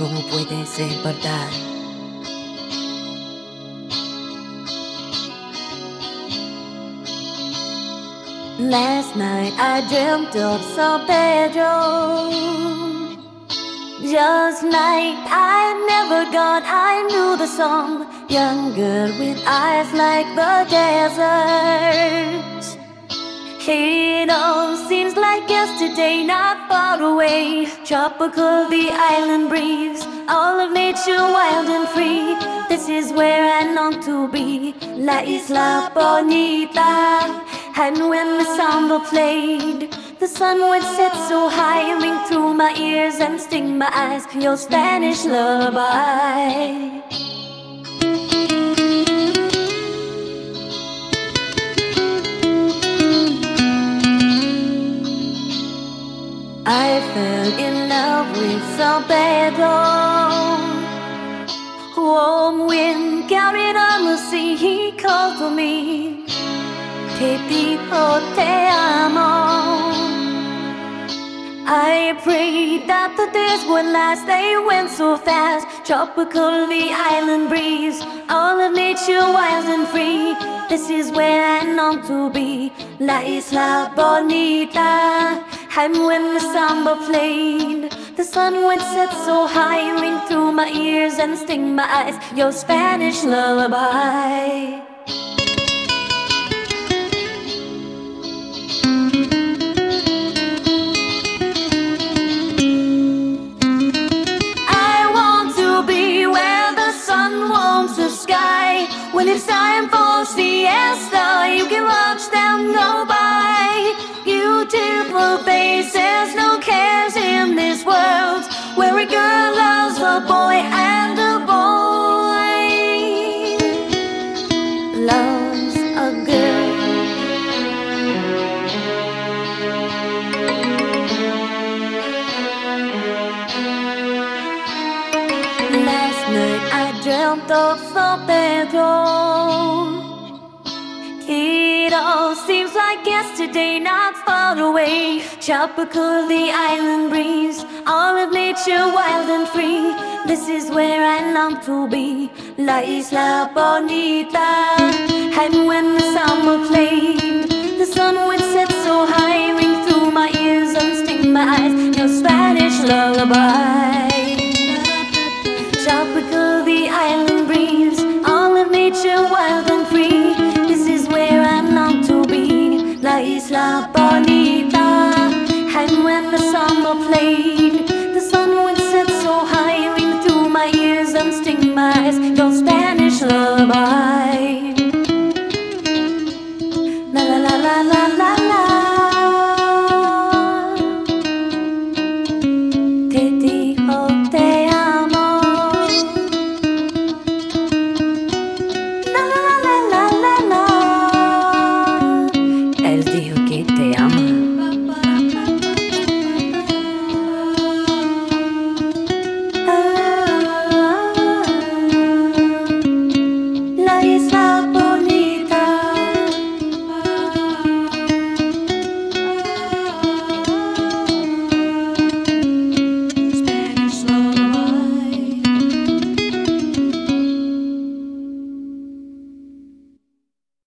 ¿Cómo puede ser verdad? Last night I dreamt of San Pedro. Just like I'd never gone, I knew the song. Young girl with eyes like the desert. It all seems like yesterday, not far away. Tropical, the island breeze, all of nature wild and free. This is where I long to be, La Isla Bonita. And when the samba played, the sun would set so high, ring through my ears and sting my eyes. Your Spanish lullaby. I fell in love with San Pedro. Warm wind carried on the sea, he called to me. Te dijo te amo. I prayed that the days would last, they went so fast. Tropical, the island breeze, all of nature wild and free. This is where I long to be, La Isla Bonita. And when the samba played, the sun would set so high, ring through my ears and sting my eyes. Your Spanish lullaby. When it's time for siesta, you can watch them go by. Beautiful faces, no cares in this world, where a girl loves a boy and a boy loves a girl. Last night I dreamt of San Pedro. It all seems like yesterday, not far away. Tropical, the island breeze, all of nature wild and free. This is where I long to be, La Isla Bonita. And when the samba played, the sun would set so high, ring through my ears and sting my eyes. Your Spanish lullaby.